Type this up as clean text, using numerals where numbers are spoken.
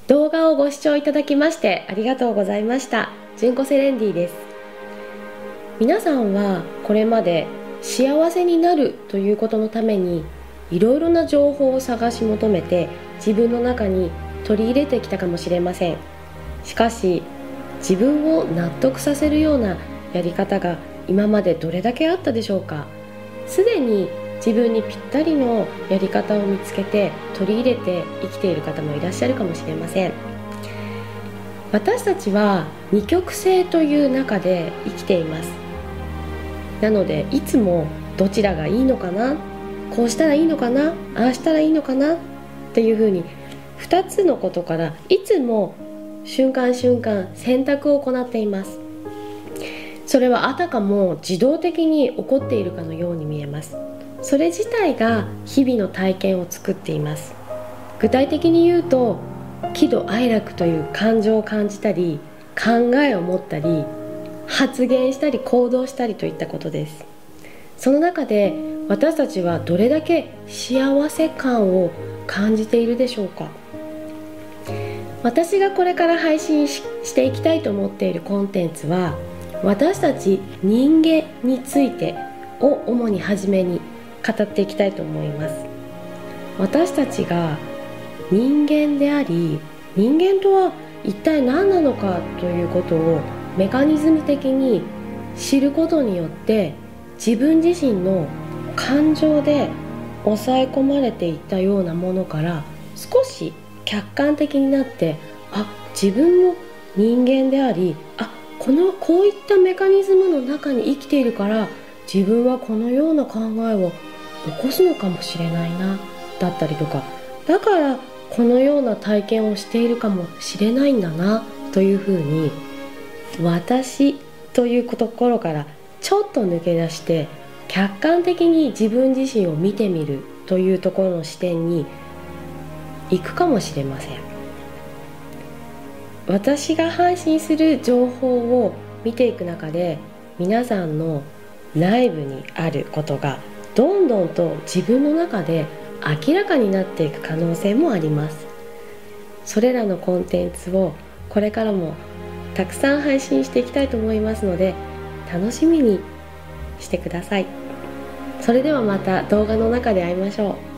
動画をご視聴いただきましてありがとうございました。純子セレンディです。皆さんはこれまで幸せになるということのためにいろいろな情報を探し求めて自分の中に取り入れてきたかもしれません。しかし自分を納得させるようなやり方が今までどれだけあったでしょうか。すでに自分にぴったりのやり方を見つけて取り入れて生きている方もいらっしゃるかもしれません。私たちは二極性という中で生きています。なのでいつもどちらがいいのかな、こうしたらいいのかな、ああしたらいいのかなっていうふうに2つのことからいつも瞬間瞬間選択を行っています。それはあたかも自動的に起こっているかのように見えます。それ自体が日々の体験を作っています。具体的に言うと、喜怒哀楽という感情を感じたり、考えを持ったり、発言したり行動したりといったことです。その中で私たちはどれだけ幸せ感を感じているでしょうか。私がこれから配信していきたいと思っているコンテンツは、私たち人間についてを主に初めに語っていきたいと思います。私たちが人間であり、人間とは一体何なのかということをメカニズム的に知ることによって、自分自身の感情で抑え込まれていったようなものから少し客観的になって、自分も人間であり、こういったメカニズムの中に生きているから自分はこのような考えを起こすのかもしれないな、だったりとか、だからこのような体験をしているかもしれないんだなというふうに、私というところからちょっと抜け出して客観的に自分自身を見てみるというところの視点に行くかもしれません。私が配信する情報を見ていく中で、皆さんの内部にあることがどんどんと自分の中で明らかになっていく可能性もあります。それらのコンテンツをこれからもたくさん配信していきたいと思いますので、楽しみにしてください。それではまた動画の中で会いましょう。